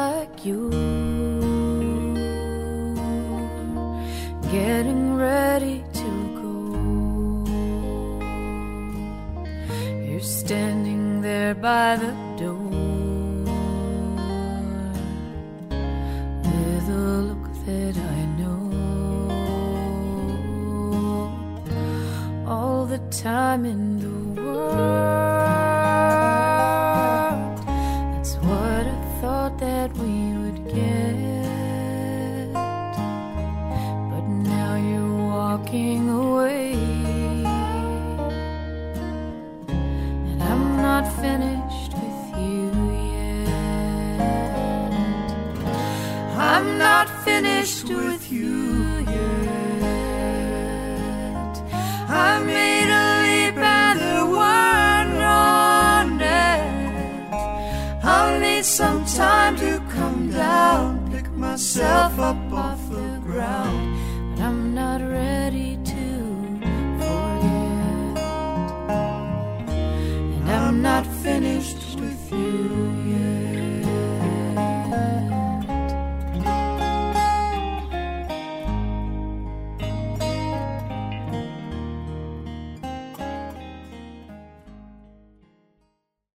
like you, getting ready to go. You're standing there by the door with a look that I know. All the time in the world, that's what I thought that we would get. But now you're walking away, and I'm not finished with you yet. I'm not finished with you.